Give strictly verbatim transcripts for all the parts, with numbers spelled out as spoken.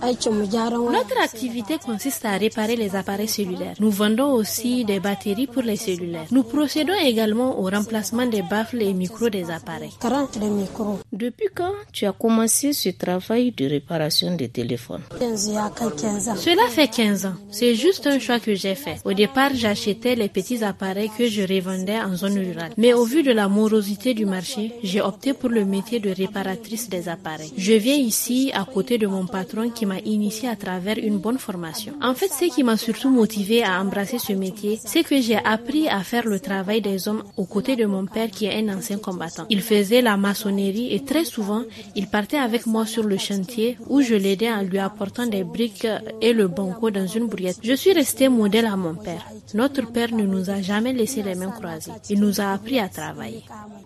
Notre activité consiste à réparer les appareils cellulaires. Nous vendons aussi des batteries pour les cellulaires. Nous procédons également au remplacement des baffles et micros des appareils. Depuis quand tu as commencé ce travail de réparation des téléphones? Cela fait quinze ans. C'est juste un choix que j'ai fait. Au départ, j'achetais les petits appareils que je revendais en zone rurale. Mais au vu de la morosité du marché, j'ai opté pour le métier de réparatrice des appareils. Je viens ici à côté de mon patron qui m'a initié à travers une bonne formation. En fait, ce qui m'a surtout motivé à embrasser ce métier, c'est que j'ai appris à faire le travail des hommes aux côtés de mon père qui est un ancien combattant. Il faisait la maçonnerie et très souvent, il partait avec moi sur le chantier où je l'aidais en lui apportant des briques et le banco dans une brouillette. Je suis restée modèle à mon père. Notre père ne nous a jamais laissé les mains croisées. Il nous a appris à travailler.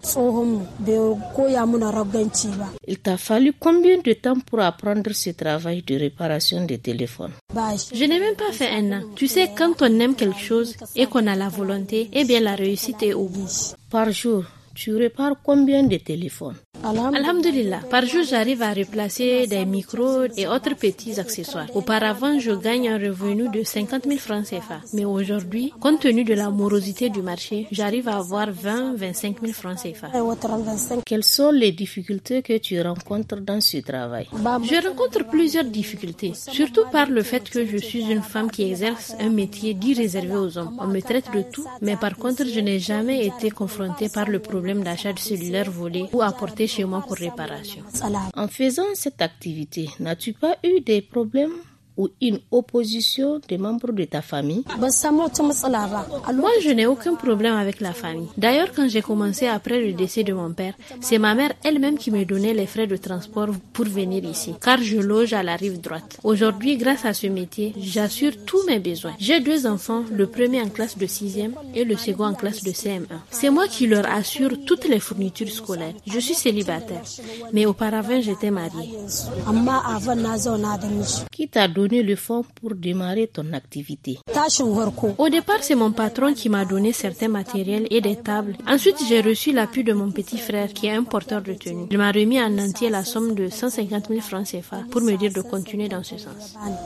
Il t'a fallu combien de temps pour apprendre ce travail de réparation des téléphones? Je n'ai même pas fait un an. Tu sais, quand on aime quelque chose et qu'on a la volonté, eh bien la réussite est au bout. Par jour, tu répares combien de téléphones? Alhamdulillah, par jour j'arrive à replacer des micros et autres petits accessoires. Auparavant, je gagne un revenu de cinquante mille francs C F A. Mais aujourd'hui, compte tenu de la morosité du marché, j'arrive à avoir vingt à vingt-cinq mille francs C F A. Quelles sont les difficultés que tu rencontres dans ce travail? Je rencontre plusieurs difficultés, surtout par le fait que je suis une femme qui exerce un métier dit réservé aux hommes. On me traite de tout, mais par contre, je n'ai jamais été confrontée par le problème d'achat de cellulaire volé ou apporté chez moi pour réparation. En faisant cette activité, n'as-tu pas eu des problèmes ou une opposition des membres de ta famille? Moi, je n'ai aucun problème avec la famille. D'ailleurs, quand j'ai commencé après le décès de mon père, c'est ma mère elle-même qui me donnait les frais de transport pour venir ici, car je loge à la rive droite. Aujourd'hui, grâce à ce métier, j'assure tous mes besoins. J'ai deux enfants, le premier en classe de sixième et le second en classe de C M un. C'est moi qui leur assure toutes les fournitures scolaires. Je suis célibataire, mais auparavant, j'étais mariée. Qui t'a donné le fonds pour démarrer ton activité? Au départ, c'est mon patron qui m'a donné certains matériels et des tables. Ensuite, j'ai reçu l'appui de mon petit frère qui est un porteur de tenue. Il m'a remis en entier la somme de cent cinquante mille francs C F A pour me dire de continuer dans ce sens.